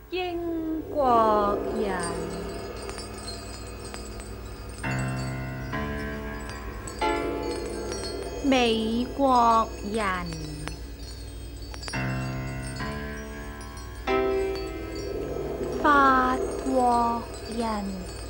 英國人，美國人，法國人，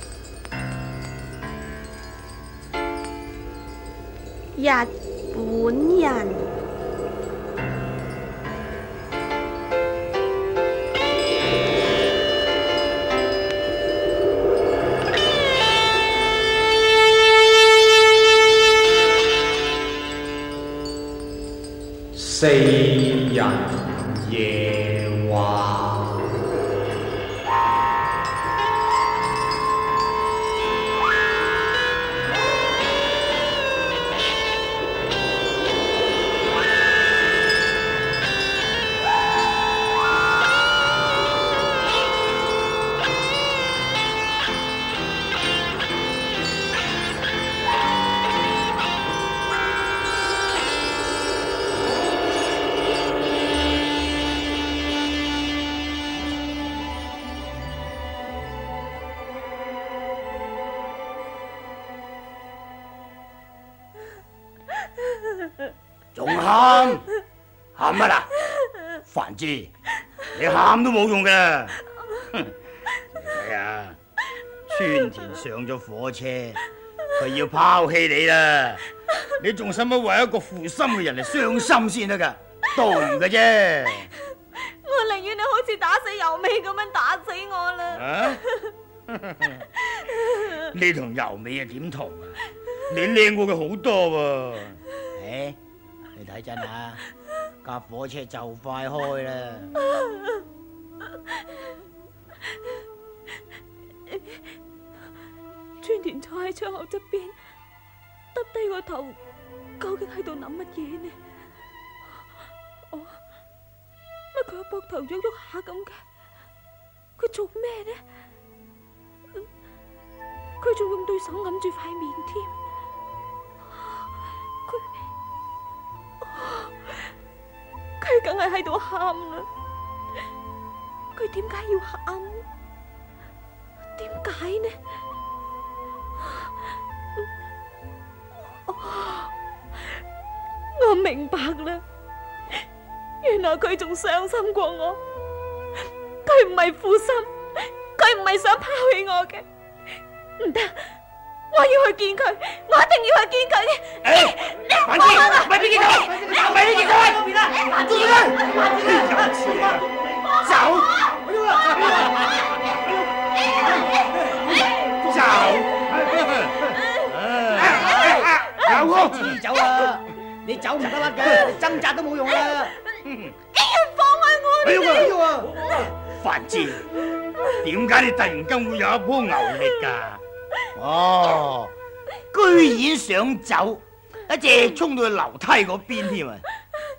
日本人， 四人夜話。 仲喊乜啦？凡之，你喊都冇用嘅。係啊，川田上咗火車，佢要拋棄你啦。你仲使乜為一個負心嘅人嚟傷心先得噶？多餘嘅啫。 我寧願你好似打死由美咁樣打死我啦。 啊？你同由美又點同啊？你靚過佢好多喎。你睇真啊，架火車就快開啦。 川田坐喺窗口側邊，耷低個頭，究竟喺度諗乜嘢呢？乜佢個膊頭喐喐下咁嘅？佢做咩呢？佢仲用對手揞住塊面添。佢梗係喺度喊啦！佢點解要喊？點解呢？我明白啦，原來佢仲傷心過我。佢唔係負心，佢唔係想拋棄我嘅。唔得，我要去見佢，我一定要去見佢嘅。你唔好啊！ 咪俾見佢，咪俾見佢，做咩？走！走！ 自己走啊！你走唔得甩嘅，你掙扎都冇用啦！ 放開我哋！ 凡之，點解你突然間會有一鋪牛力㗎？哦，居然想走，一直衝到去樓梯嗰邊添啊！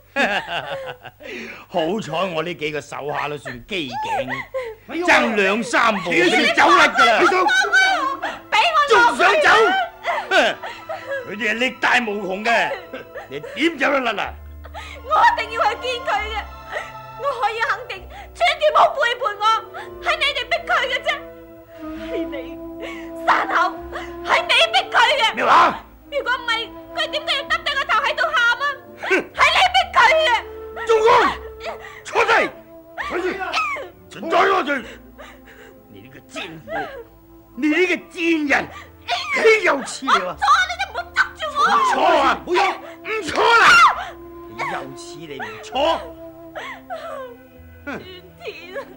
好彩我呢幾個手下都算機警，爭兩三步你走甩㗎啦！ 俾我仲想走？佢哋係力大無窮嘅，你點走得甩啊？ 我一定要去見佢嘅，我可以肯定，川田冇背叛我，係你哋逼佢嘅啫，係你山口，係你逼佢嘅。 咩話？ 如果唔係，佢點解要耷低個頭喺度喊啊？係你逼佢嘅。 中官，坐低，快啲，存在我罪！你呢個奸婦，你呢個賤人，豈有此理啊！ 你都唔好捉住我。 唔錯啊，冇用，唔錯啦，你有此理唔錯。 川田啊，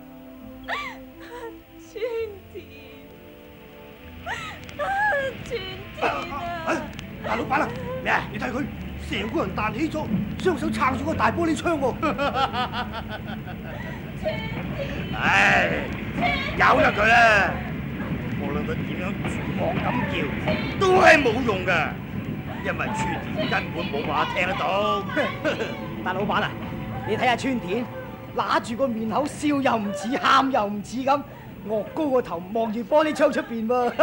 川田啊！ 大老闆啊， 咩啊？ 你睇佢成個人彈起咗，雙手撐住個大玻璃窗喎。 唉，由得佢啦，無論佢點樣絕望咁叫，都係冇用噶，因為川田根本冇辦法聽得到。 大老闆啊，你睇下川田，揦住個面口，笑又唔似，喊又唔似咁，昂高個頭望住玻璃窗出邊喎。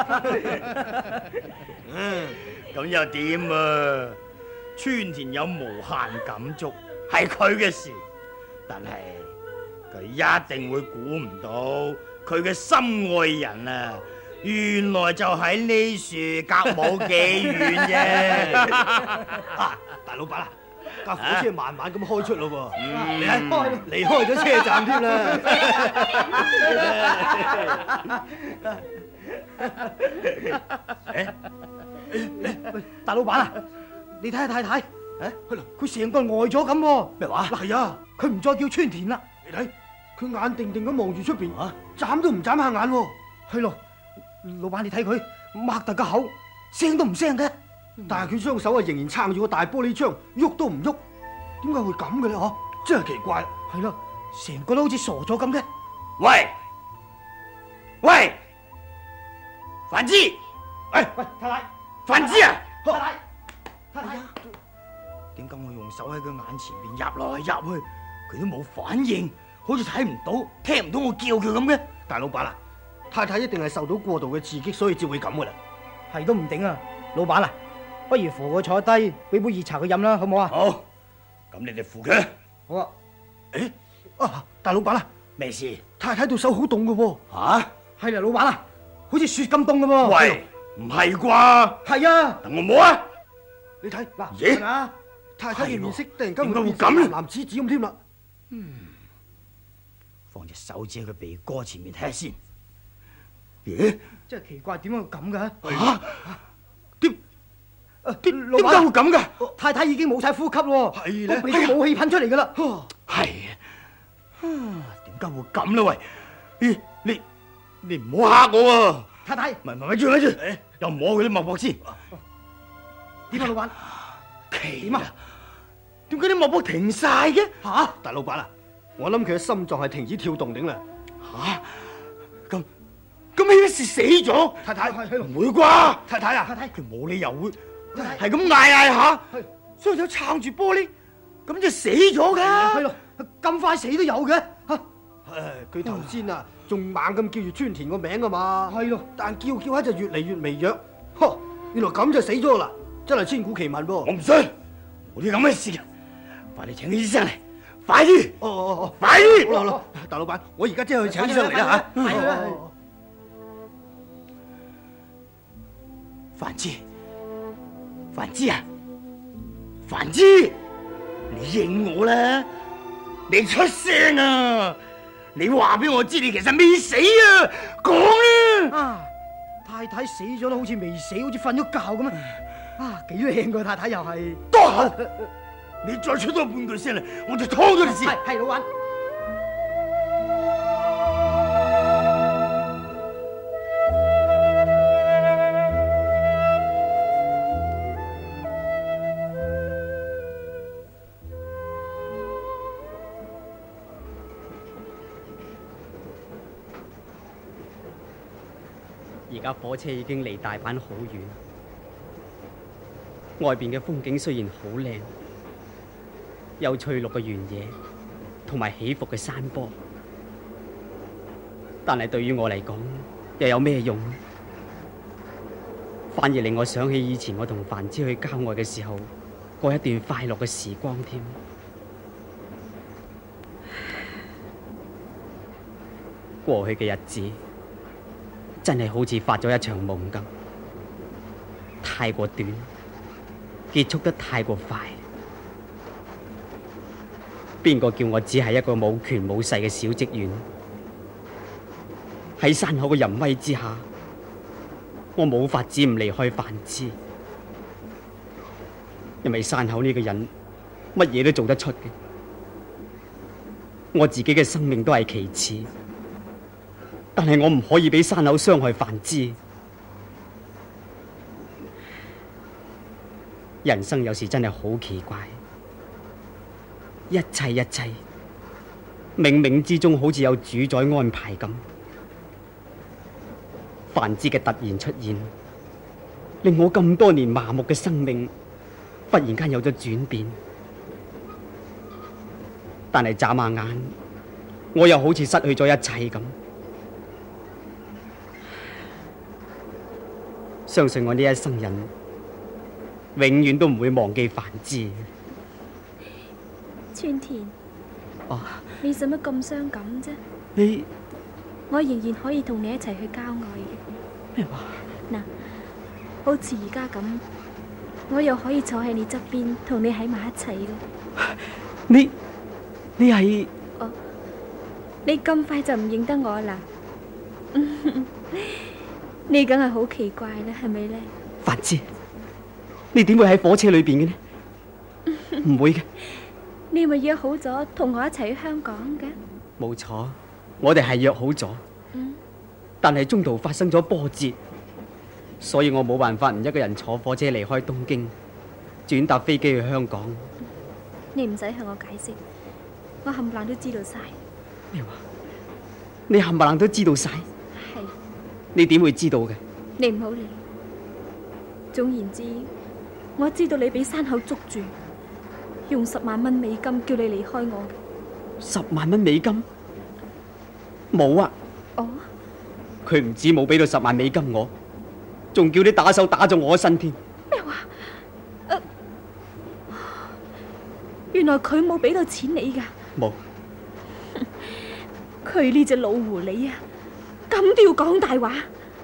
咁又點啊？川田有無限感觸係佢嘅事，但係佢一定會估唔到佢嘅心愛人啊，原來就喺呢樹隔冇幾遠啫。 大老闆啊，架火車慢慢咁開出咯喎， 你睇離開咗車站添啦。 喂，大老闆啊，你睇下太太，佢成個呆咗咁喎。 咩話？ 係啊，佢唔再叫川田啦。 你睇佢眼定定咁望住出邊，眨都唔眨下眼喎。 係咯，老闆你睇佢擘大個口，聲都唔聲嘅。 但係佢雙手啊仍然撐住個大玻璃窗，喐都唔喐。點解會咁嘅咧？嗬，真係奇怪。 係咯，成個都好似傻咗咁嘅。 喂喂，范之，喂， 喂，太太， 范之啊！ 太太，太太， 點解我用手喺佢眼前邊入來入去，佢都冇反應，好似睇唔到、聽唔到我叫佢咁嘅？ 大老闆啊，太太一定係受到過度嘅刺激，所以至會咁噶啦。 係都唔定啊，老闆啊，不如扶佢坐低，俾杯熱茶佢飲啦，好唔好啊？ 好，咁你哋扶佢。 好啊。 誒，啊，大老闆啊， 咩事？ 太太對手好凍噶喎。 吓？ 係啦，老闆啊，好似雪咁凍噶喎。 喂，唔係啩？ 係啊。 等我摸啊！ 你睇嗱， 咦？ 啊，太太嘅面色突然間點解會變成咁咧？ 藍紫紫咁添啦。 放隻手指喺佢鼻哥前面睇下先。咦？ 真係奇怪，點解會咁嘅？ 吓？點老點解會咁嘅？ 太太已經冇晒呼吸咯， 係咧個鼻都冇氣噴出嚟噶啦。 係啊，點解會咁咧？喂，你唔好嚇我啊！ 太太， 咪住，又摸佢啲脈搏先。 點啊，老闆？ 奇點啊？ 點解啲脈搏停晒嘅？ 吓，大老闆啊，我諗佢嘅心臟係停止跳動頂啦。 吓，咁呢事死咗？ 太太， 唔會啩？ 太太啊， 太太， 佢冇理由會係咁嗌下，雙手撐住玻璃，咁就死咗㗎。 係咯，咁快死都有嘅。 佢頭先啊，仲猛咁叫住川田個名啊嘛。 係咯， 但叫下就越嚟越微弱。呵，原來咁就死咗啦，真係千古奇聞噃。 我唔信，冇啲咁嘅事嘅，快啲請醫生嚟，快啲！ 哦， 快啲！ 好啦，大老闆，我而家即刻去請醫生嚟啦嚇。 係啊， 范之啊，范之，你應我啦，你出聲啊！你話俾我知，你其實未死啊！講啦！ 啊，太太死咗啦，好似未死，好似瞓咗覺咁啊！啊，幾靚個太太又係。 多口！你再出多半句聲嚟，我就劏咗你先。 係老闆。 而家火車已經離大阪好遠，外邊嘅風景雖然好靚，有翠綠嘅原野同埋起伏嘅山坡，但係對於我嚟講又有咩用呢？反而令我想起以前我同范之去郊外嘅時候過一段快樂嘅時光添。過去嘅日子真係好似發咗一場夢咁，太過短，結束得太過快。邊個叫我只係一個冇權冇勢嘅小職員？喺山口嘅淫威之下，我冇法子唔離開范之，因為山口呢個人乜嘢都做得出嘅，我自己嘅生命都係其次。但係我唔可以俾山口傷害范之。人生有時真係好奇怪，一切冥冥之中好似有主宰安排咁。范之嘅突然出現，令我咁多年麻木嘅生命忽然間有咗轉變。但係眨下眼，我又好似失去咗一切咁。相信我呢一生人永遠都唔會忘記范之。 川田， 哦， 你使乜咁傷感啫？ 你我仍然可以同你一齊去郊外嘅。 咩話？ 嗱，好似而家咁，我又可以坐喺你側邊，同你喺埋一齊咯。 你係你咁快就唔認得我啦？你梗係好奇怪啦，係咪呢？ 范之，你點會喺火車裏邊嘅呢？唔會嘅。 你咪約好咗同我一齊去香港嘅？ 冇錯，我哋係約好咗，但係中途發生咗波折，所以我冇辦法唔一個人坐火車離開東京，轉搭飛機去香港。 你唔使向我解釋，我冚唪唥都知道晒。 咩話？你冚唪唥都知道晒？ 係。 你點會知道嘅？ 你唔好理。總言之，我知道你俾山口捉住，用10萬蚊美金叫你離開我。 10萬蚊美金？冇啊！ 哦， 佢唔止冇俾到10萬美金我，仲叫你打手打咗我身添。 咩話？原來佢冇俾到錢你噶？ 冇。 佢呢隻老狐狸啊，咁都要講大話？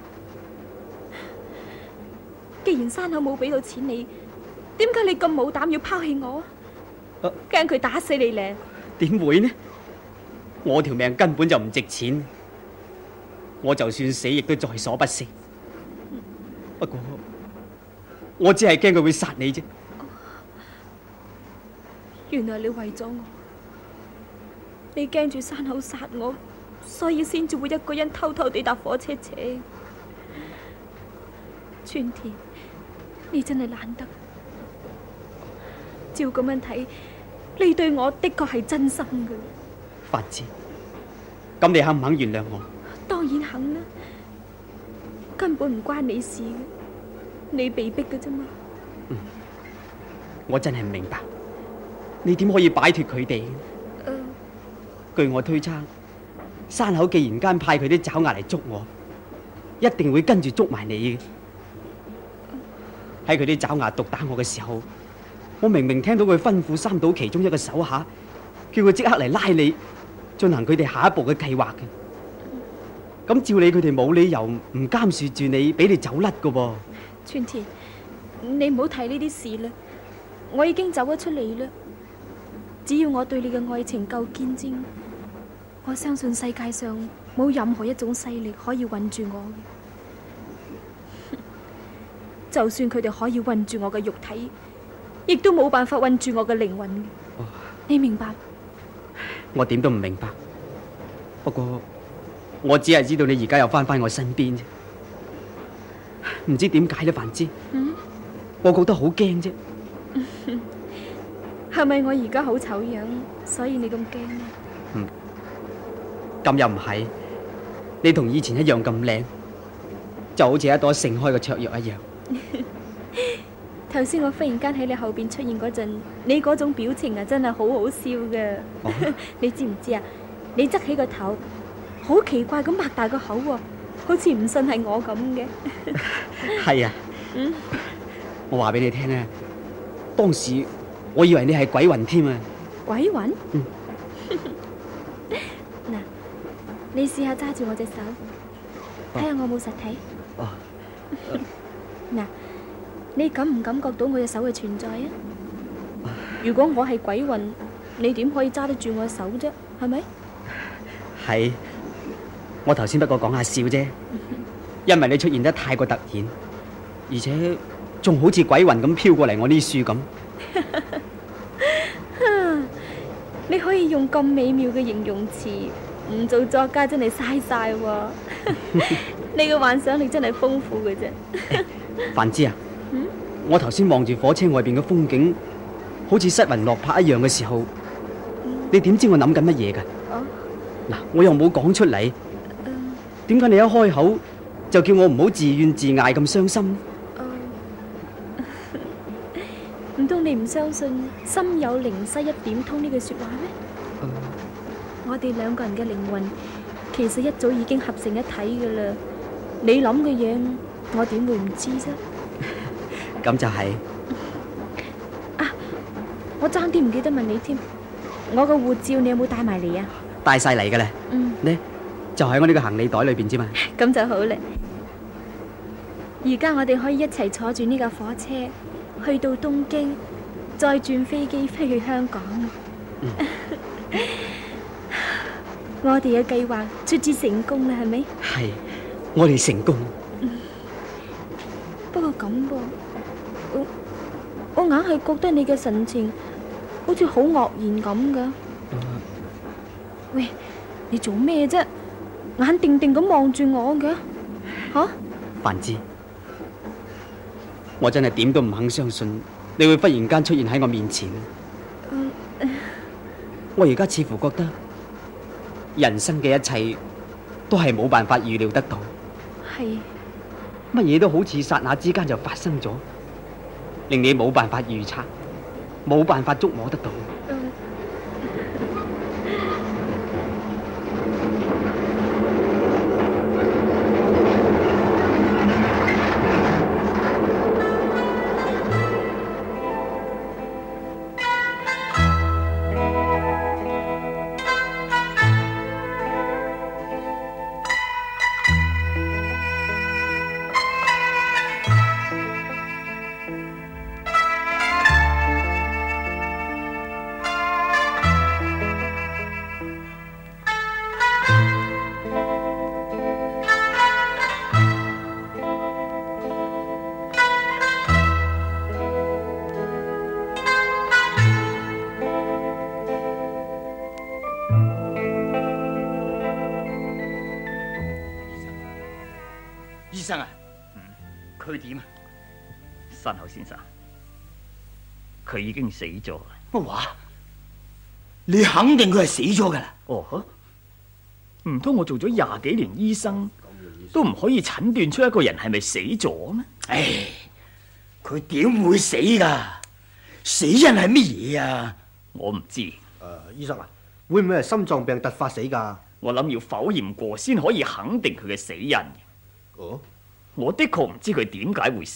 既然山口冇俾到錢你，點解你咁冇膽要拋棄我啊？驚佢打死你咧？ 點會呢？我條命根本就唔值錢，我就算死亦都在所不惜。不過我只係驚佢會殺你啫。 原來你為咗我，你驚住山口殺我，所以先至會一個人偷偷地搭火車扯。川田，你真係懶得。照咁樣睇，你對我的確係真心嘅。 范之，咁你肯唔肯原諒我？ 當然肯啦，根本唔關你事嘅，你被逼嘅啫嘛。 我真係唔明白，你點可以擺脫佢哋？據我推測，山口既然間派佢啲爪牙嚟捉我，一定會跟住捉埋你嘅。喺佢啲爪牙毒打我嘅時候，我明明聽到佢吩咐三島其中一個手下，叫佢即刻嚟拉你，進行佢哋下一步嘅計劃嘅。咁照理佢哋冇理由唔監視住你，俾你走甩噶噃。 川田，你唔好提呢啲事啦，我已經走咗出嚟啦。只要我對你嘅愛情夠堅貞，我相信世界上冇任何一種勢力可以困住我嘅。就算佢哋可以困住我嘅肉體，亦都冇辦法困住我嘅靈魂嘅。你明白？ 我點都唔明白。不過我只係知道你而家又翻我身邊啫，唔知點解呢？范之，我覺得好驚啫。 係咪我而家好醜樣，所以你咁驚呢？ 咁又唔係，你同以前一樣咁靚，就好似一朵盛開嘅雀藥一樣。 頭先我忽然間喺你後邊出現嗰陣，你嗰種表情啊，真係好好笑噶。你知唔知啊？你側起個頭，好奇怪咁擘大個口喎，好似唔信係我咁嘅。 係啊，我話俾你聽啊，當時我以為你係鬼魂添啊！ 鬼魂？嗱，你試下揸住我隻手，睇下我冇實體。嗱，你感唔感覺到我隻手嘅存在啊？如果我係鬼魂，你點可以揸得住我手啫？係咪？ 係，我頭先不過講下笑啫，因為你出現得太過突然，而且仲好似鬼魂咁飄過嚟我呢樹咁。 你可以用咁美妙嘅形容詞，唔做作家真係嘥晒喎。你嘅幻想力真係豐富嘅啫。 范之啊，我頭先望住火車外邊嘅風景，好似失魂落魄一樣嘅時候，你點知我諗緊乜嘢㗎？嗱，我又冇講出嚟，點解你一開口就叫我唔好自怨自艾咁傷心？ 唔通你唔相信心有靈犀一點通呢句說話咩？我哋兩個人嘅靈魂其實一早已經合成一體噶啦，你諗嘅嘢我點會唔知啫？ 咁就係啊，我爭啲唔記得問你添， 我個護照你有冇帶埋嚟啊？ 帶晒嚟㗎啦。呢就喺我呢個行李袋裏邊啫嘛。 咁就好啦。而家我哋可以一齊坐住呢架火車去到東京，再轉飛機飛去香港。我哋嘅計劃卒之成功啦，係咪？ 係，我哋成功。 不過咁噃，我硬係覺得你嘅神情好似好愕然咁噶。喂，你做咩啫？眼定定咁望住我嘅，吓？ 范芝，我真係點都唔肯相信你會忽然間出現喺我面前。我而家似乎覺得人生嘅一切都係冇辦法預料得到， 係乜嘢都好似剎那之間就發生咗，令你冇辦法預測，冇辦法捉摸得到。 醫生啊，佢點啊？ 山口先生，佢已經死咗。 乜話？你肯定佢係死咗噶啦？ 哦，唔通我做咗20幾年醫生，都唔可以診斷出一個人係咪死咗咩？ 唉，佢點會死噶？死因係乜嘢啊？ 我唔知。 醫生啊，會唔會係心臟病突發死㗎？ 我諗要剖驗過先可以肯定佢嘅死因。 哦， 我的確唔知佢點解會死。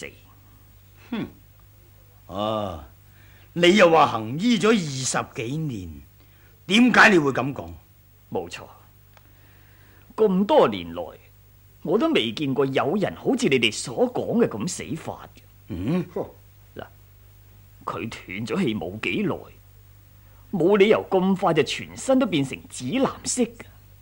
你又話行醫咗20幾年，點解你會咁講？ 冇錯，咁多年來我都未見過有人好似你哋所講嘅咁死法嘅。嗱，佢斷咗氣冇幾耐，冇理由咁快就全身都變成紫藍色嘅。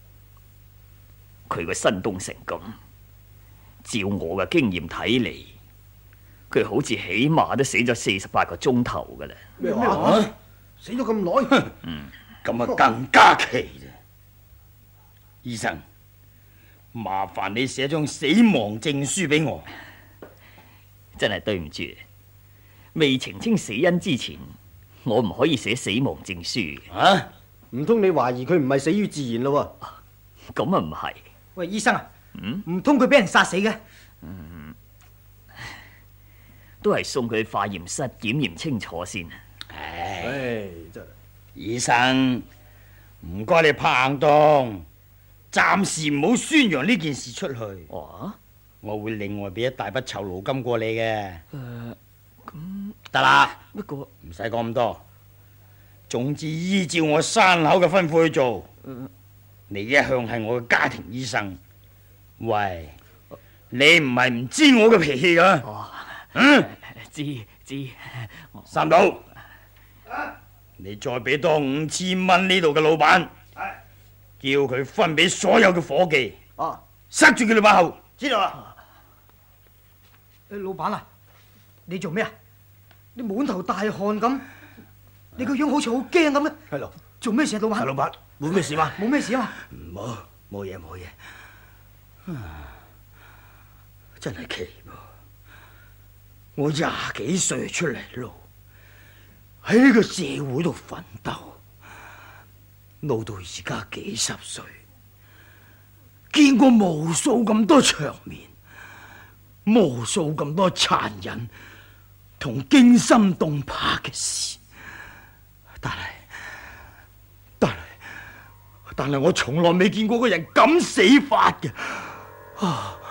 佢個身凍成咁，照我嘅經驗睇嚟，佢好似起碼都死咗48個鐘頭噶啦。 咩話？死咗咁耐？ 咁啊更加奇啦！醫生，麻煩你寫張死亡證書俾我。 真係對唔住，未澄清死因之前，我唔可以寫死亡證書嘅。 啊？ 唔通你懷疑佢唔係死於自然咯？ 咁啊唔係。 喂，醫生啊，唔通佢俾人殺死嘅？ 都係送佢去化驗室檢驗清楚先。 唉，真係。 醫生，唔該你拍硬檔，暫時唔好宣揚呢件事出去。我會另外俾一大筆酬勞金過你嘅。咁得啦， 不過唔使講咁多。總之依照我山口嘅吩咐去做。你一向係我嘅家庭醫生，喂，你唔係唔知我嘅脾氣噶？ 知。 三島，你再俾多5000蚊呢度嘅老闆，叫佢分俾所有嘅伙計。塞住佢哋把口。知道啦。 老闆啊，你做咩啊？你滿頭大汗咁，你個樣好似好驚咁咧。 係咯。 做咩事啊，老闆？ 老闆，冇咩事嘛？ 冇咩事啊嘛？冇嘢。真係奇噃！我20幾歲出嚟路，喺呢個社會度奮鬥，路到而家幾十歲，見過無數咁多場面，無數咁多殘忍同驚心動魄嘅事，但係我從來未見過個人咁死法嘅。